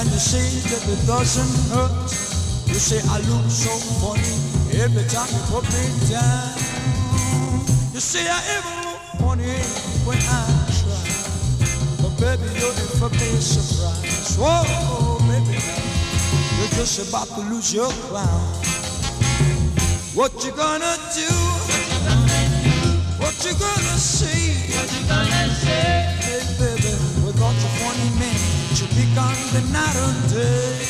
And you say that it doesn't hurt. You say I look so funny every time you put me down. You say I ever look funny when I try. But baby, you're in for me surprise. Whoa, baby, you're just about to lose your clown. What you gonna do? What you gonna say? What you gonna say? Hey baby, without your funny man, you become the night and day.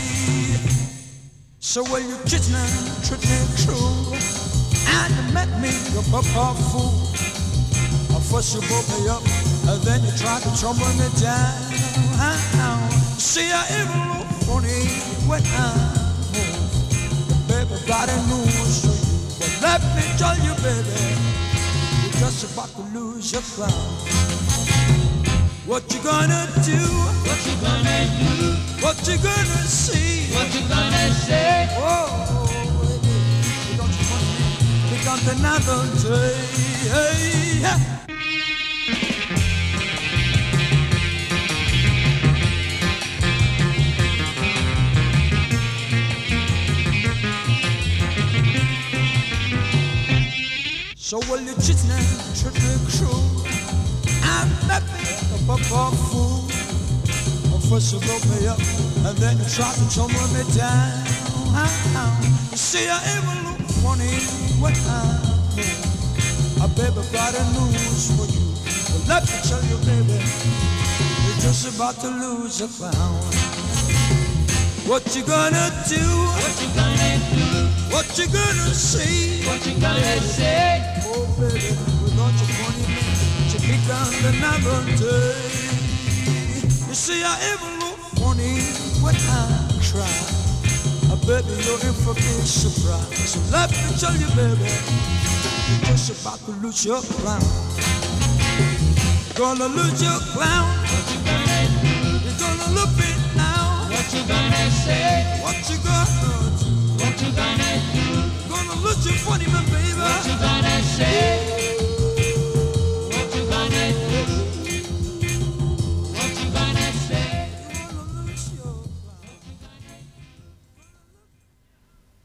So when you treat me true, and you met me, you're a fool. First you broke me up, and then you tried to trouble me down. See, I even look funny when I move. Baby, got a news for you. But let me tell you, baby, you're just about to lose your crown. What you gonna do? What you gonna do? What you gonna see? What you gonna say? Oh, baby, you don't you want me? Become another day. Hey, yeah. So will you treat me cruel? I'm not a fool. First you broke me up, and then you tried to tumble me down. You see, I even look funny when I move. Baby, got a news for you. Well, let me tell you, baby, you're just about to lose your crown. What you gonna do? What you gonna do? What you gonna say? What you gonna say? Oh, baby, without your funny man, you become another day. You see, I even look funny when I cry. Baby, you're in for big surprise. So let me tell you, baby, you're just about to lose your crown. Gonna lose your crown. What you gonna do? You're gonna look it now. What you gonna say? What you gonna do? What you gonna do? Gonna lose your funny man, baby.